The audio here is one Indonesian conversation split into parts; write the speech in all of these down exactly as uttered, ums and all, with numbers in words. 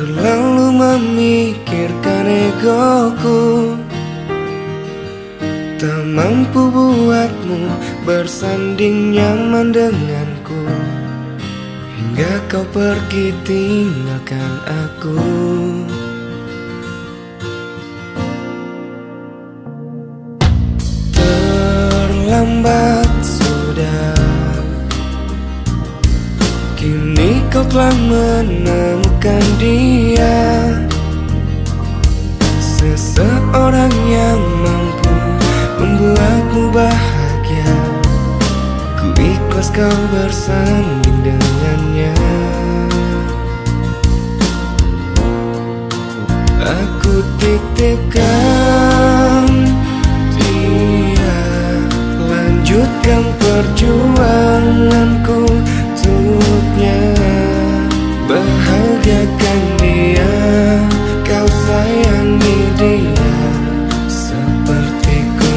Terlalu memikirkan egoku, tak mampu buatmu bersanding nyaman denganku, hingga kau pergi tinggalkan aku. Terlambat sudah, kini kau telah menemukan dia, seseorang yang mampu membuatmu bahagia. Ku ikhlas kau bersanding dengannya. Aku titipkan dia, lanjutkan perjuanganku untuknya. Bahagiakan dia, kau sayangi dia, seperti ku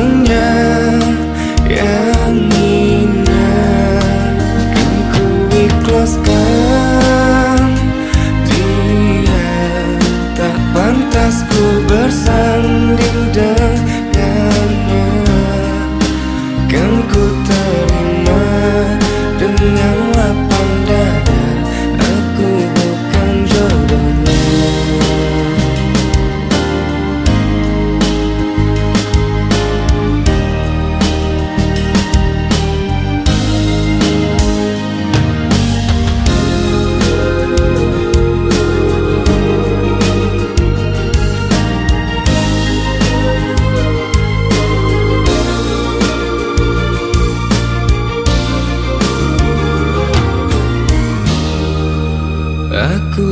menyayanginya. Kan ku ikhlaskan dia, tak pantas ku bersanding dengannya. Kan ku terima dengan lapang dada, aku bukan jodohnya. Aku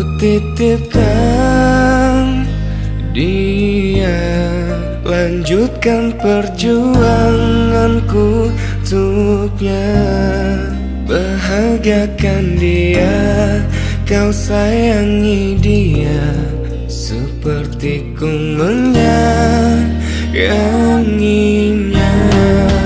titipkan dia, lanjutkan perjuanganku untuknya. Bahagiakan dia, kau sayangi dia, seperti ku menyayanginya.